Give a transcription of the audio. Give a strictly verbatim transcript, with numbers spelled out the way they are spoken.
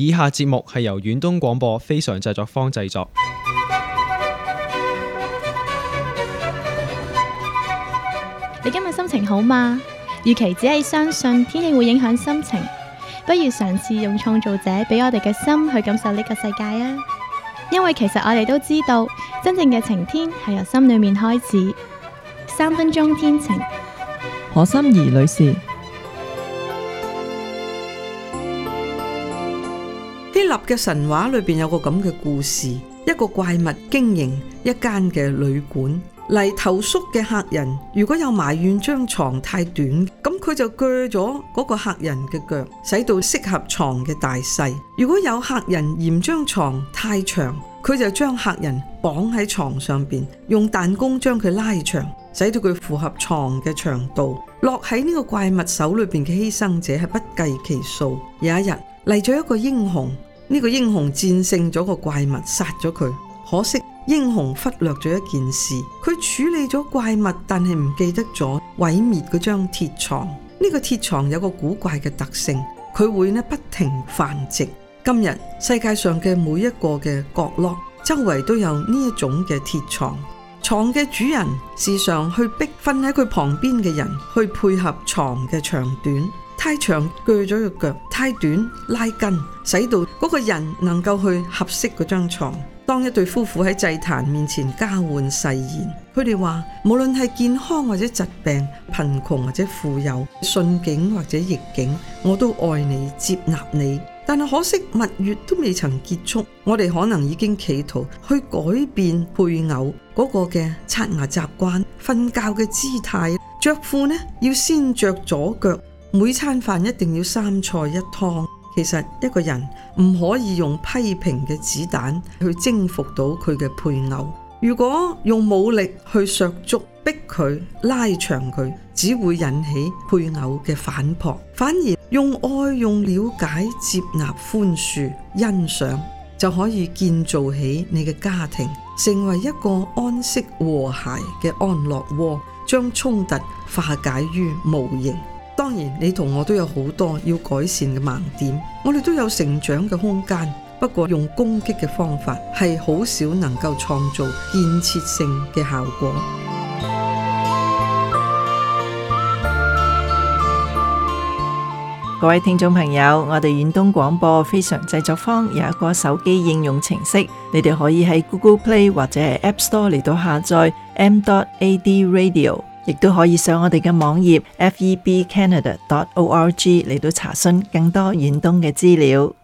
以下節目係由遠東廣播非常製作坊製作。 你今日心情好嗎？與其只係相信天氣會影響心情，不如嘗試用創造者俾我哋嘅心去感受呢個世界啊！因為其實我哋都知道，真正嘅晴天係由心裏面開始。三分鐘天晴， 何心怡女士。 希臘嘅神話裏邊有個咁嘅故事，一個怪物經營一間嘅旅館。嚟投宿嘅客人如果有埋怨張床太短，咁佢就鋸咗嗰個客人嘅腳，使到適合床嘅大細。如果有客人嫌張床太長，佢就將客人綁喺床上邊，用彈弓將佢拉長，使到佢符合床嘅長度。落喺呢個怪物手裏邊嘅犧牲者係不計其數。有一日嚟咗一個英雄，呢、這個英雄戰勝咗個怪物，殺咗佢。可惜英雄忽略咗一件事，佢處理咗怪物，但係唔記得咗毀滅嗰張鐵床。呢、這個鐵床有個古怪嘅特性，佢會呢不停繁殖。今日世界上嘅每一個嘅角落，周圍都有呢一種嘅鐵床。床嘅主人時常去逼瞓喺佢旁邊嘅人，去配合床嘅長短。太長鋸咗個腳，太短拉筋，使到嗰個人能夠去合適嗰張床。當一對夫婦喺祭壇面前交換誓言，佢哋話無論係健康或者疾病，貧窮或者富有，順境或者逆境，我都愛你，接納你。但係可惜蜜月都未曾結束，我哋可能已經企圖去改變配偶嗰個嘅刷牙習慣、瞓覺嘅姿態，着褲呢要先着左腳，每餐飯一定要三菜一湯。其實一個人唔可以用批評嘅子彈去征服到佢嘅配偶。如果用武力去削足逼佢拉長佢，只會引起配偶嘅反撲。反而用愛、用了解、接納、寬恕、欣賞，就可以建造起你嘅家庭，成為一個安息和諧嘅安樂窩，將衝突化解於無形。當然你同我都有好多要改善嘅盲點，我哋都有成長嘅空間，不過用攻擊嘅方法係好少能夠創造建設性嘅效果。 各位聽眾朋友，我哋遠東廣播非常製作坊有一個手機應用程式，你哋可以喺 Google Play 或者係 App Store 嚟到下載 m dot a d radio， 亦都可以上我哋嘅網頁 f e b canada dot org 嚟到查詢更多遠東嘅資料。